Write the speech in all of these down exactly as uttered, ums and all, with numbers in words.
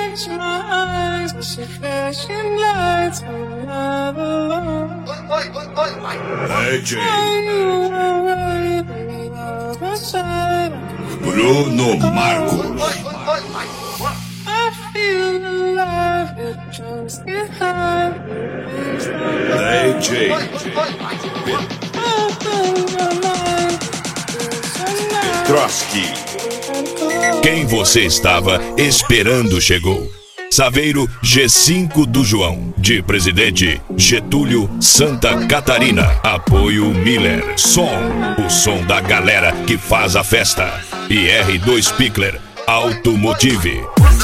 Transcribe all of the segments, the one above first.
D J Bruno Marcos. D J Petroski. Quem você estava esperando chegou. Saveiro G cinco do João, de Presidente Getúlio, Santa Catarina. Apoio Miller Som, o som da galera que faz a festa. E R dois Pickler Automotive.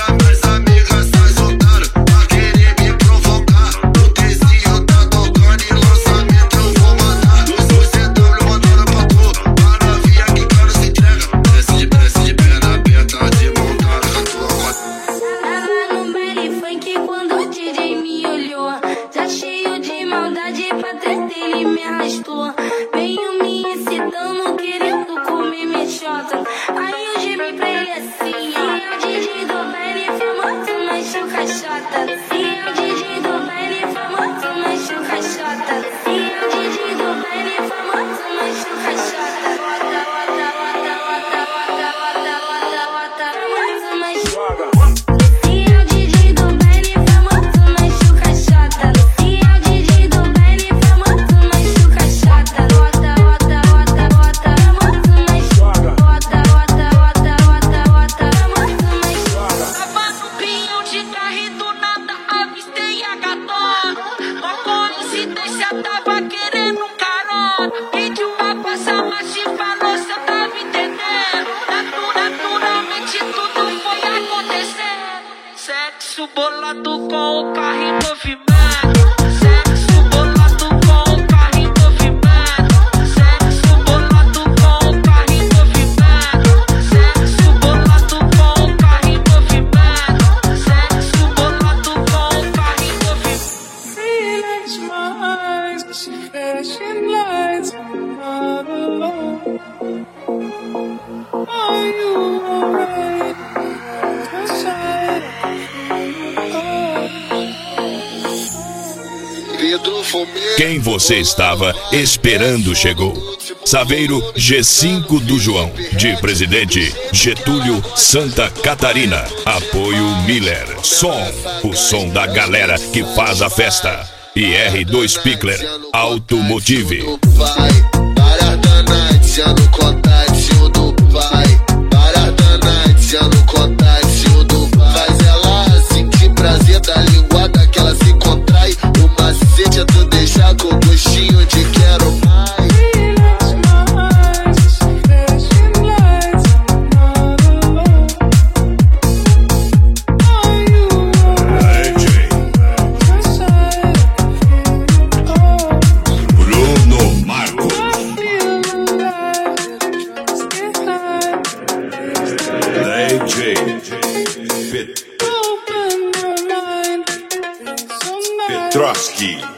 Sexo bolado com o carro em movimento. Sexo bolado com o carro em movimento. Sexo bolado com o carro em movimento. Sexo bolado com o carro em movimento. Sexo bolado com o carro em movimento. See into my eyes, see flashing lights. I'm not alone. Are you alright? Quem você estava esperando chegou. Saveiro G cinco do João, de Presidente Getúlio, Santa Catarina. Apoio Miller Som, o som da galera que faz a festa. E R dois Pickler Automotive. D J Pet Petroski.